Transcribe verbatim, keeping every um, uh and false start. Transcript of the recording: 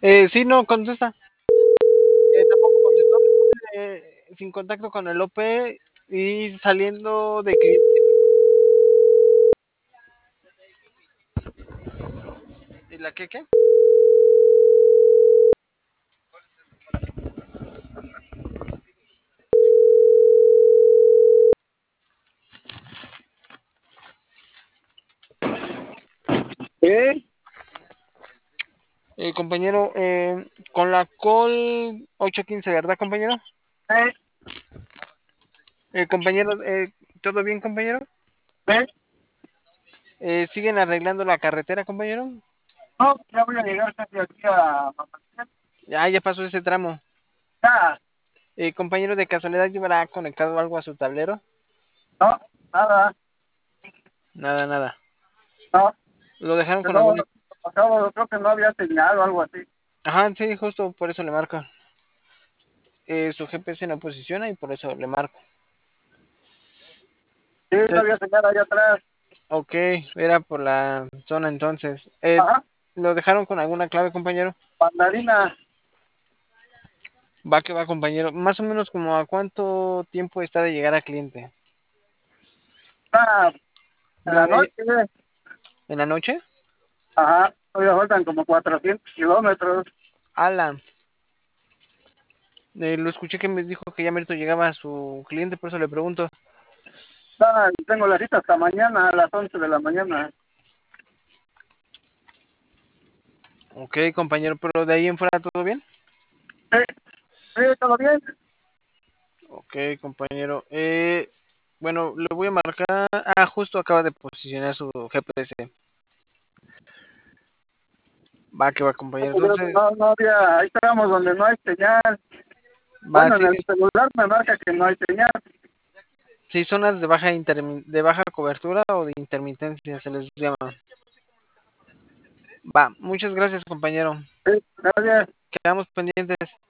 Eh, sí, no contesta. Eh, tampoco contestó. Me puse eh, sin contacto con el O P y saliendo de cliente. ¿Y la qué qué? Sí, Eh, compañero, eh, con la call ocho quince, ¿verdad, compañero? sí, Eh, compañero, eh, ¿todo bien, compañero? sí. Eh, ¿Siguen arreglando la carretera, compañero? No, ya voy a llegar casi aquí a Mamatlán. Ya, ya pasó ese tramo. Ya, Eh, compañero, ¿de casualidad llevará conectado algo a su tablero? no, nada, Nada, nada. no, ¿Lo dejaron que con no, alguna? acabo, creo que no había señal o algo así. Ajá, sí, justo por eso le marco. Eh, su G P S no posiciona y por eso le marco. Sí, no Se- había señal allá atrás. Ok, era por la zona entonces. Eh, Ajá, ¿Lo dejaron con alguna clave, compañero? mandarina, Va que va, compañero. Más o menos como a cuánto tiempo está de llegar a cliente. está en la Va noche. en la noche. Ajá, todavía faltan como cuatrocientos kilómetros. Alan, eh, lo escuché que me dijo que ya merito llegaba a su cliente, por eso le pregunto. Está, tengo la cita hasta mañana a las once de la mañana. Ok, compañero, pero de ahí en fuera todo bien. Sí, sí, todo bien. Ok, compañero. Eh, bueno, le voy a marcar. Ah, justo acaba de posicionar su G P S. Va que va, compañero. Entonces, No, no había, ahí estábamos donde no hay señal. va, Bueno, en sí, el celular me marca que no hay señal. sí, zonas de baja intermi- de baja cobertura o de intermitencia se les llama. Va, muchas gracias, compañero. Sí, gracias. Quedamos pendientes.